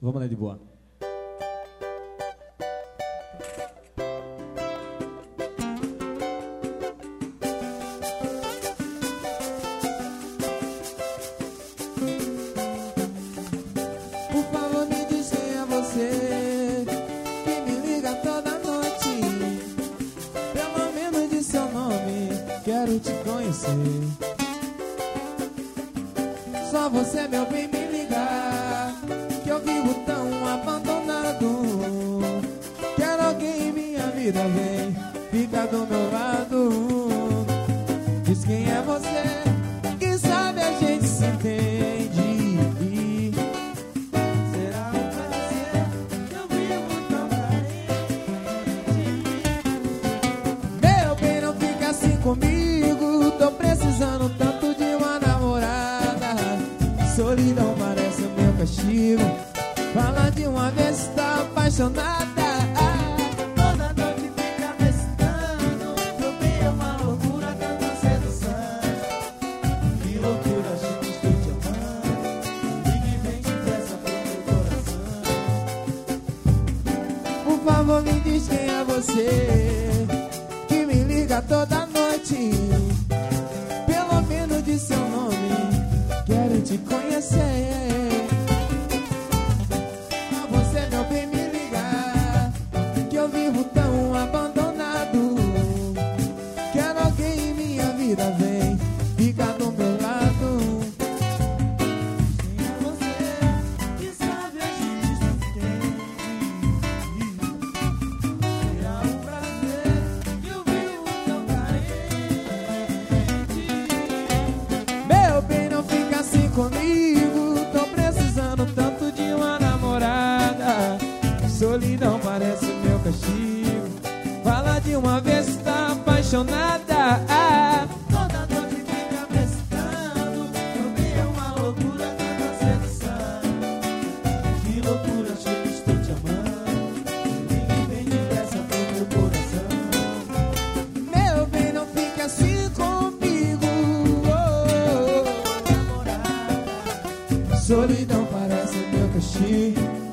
Vamos lá de boa. Por favor, me diz quem é você que me liga toda noite. Pelo menos de seu nome, quero te conhecer. Só você, meu bem, me ligar, que eu vivo tão abandonado. Quero alguém em minha vida, vem, fica do meu lado. Diz quem é você, quem sabe a gente se entende. Será um prazer, eu vivo tão carente. Meu bem, não fica assim comigo, tô precisando tanto de uma namorada. Solidão parece o meu castigo. Fala de uma vez se tá apaixonada. Toda noite fica pensando, meu bem é uma loucura, tanta sedução. Que loucura, gente, estou te amando. Ligue bem depressa pro meu coração. Por favor, me diz quem é você que me liga toda noite. Pelo menos de seu nome, quero te conhecer. A você, meu bem, me ligar, que eu vivo tão abandonado. Quero alguém em minha vida, vem, fica do meu lado. Quem é você, que sabe a gente se entende. Será um prazer, que eu vivo tão carente. Meu bem, não fica assim comigo, tô precisando tanto de uma namorada. Solidão parece meu castigo. Fala de uma vez se tá apaixonada. Toda noite fica pensando, meu bem é uma loucura, tanta sedução. Que loucura, chico, estou te amando. Ligue bem depressa pro meu coração. Meu bem, não fica assim comigo, namorada. Solidão parece meu castigo.